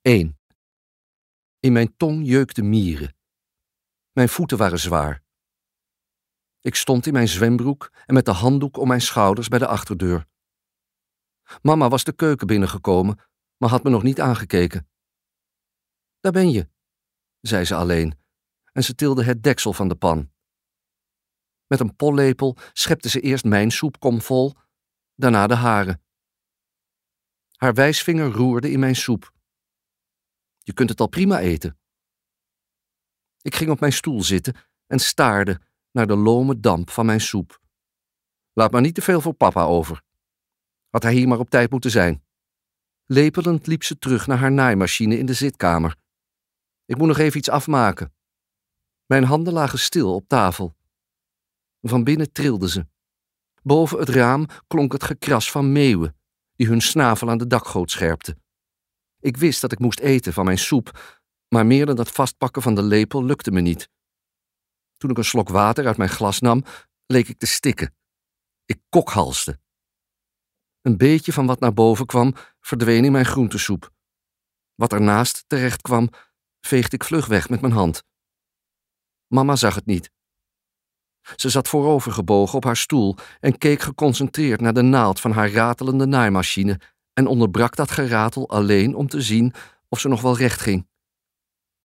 1. In mijn tong jeukten mieren. Mijn voeten waren zwaar. Ik stond in mijn zwembroek en met de handdoek om mijn schouders bij de achterdeur. Mama was de keuken binnengekomen, maar had me nog niet aangekeken. Daar ben je, zei ze alleen, en ze tilde het deksel van de pan. Met een pollepel schepte ze eerst mijn soepkom vol, daarna de hare. Haar wijsvinger roerde in mijn soep. Je kunt het al prima eten. Ik ging op mijn stoel zitten en staarde naar de lome damp van mijn soep. Laat maar niet te veel voor papa over. Had hij hier maar op tijd moeten zijn. Lepelend liep ze terug naar haar naaimachine in de zitkamer. Ik moet nog even iets afmaken. Mijn handen lagen stil op tafel. Van binnen trilden ze. Boven het raam klonk het gekras van meeuwen, die hun snavel aan de dakgoot scherpten. Ik wist dat ik moest eten van mijn soep, maar meer dan dat vastpakken van de lepel lukte me niet. Toen ik een slok water uit mijn glas nam, leek ik te stikken. Ik kokhalsde. Een beetje van wat naar boven kwam, verdween in mijn groentesoep. Wat ernaast terecht kwam, veegde ik vlug weg met mijn hand. Mama zag het niet. Ze zat voorovergebogen op haar stoel en keek geconcentreerd naar de naald van haar ratelende naaimachine en onderbrak dat geratel alleen om te zien of ze nog wel recht ging.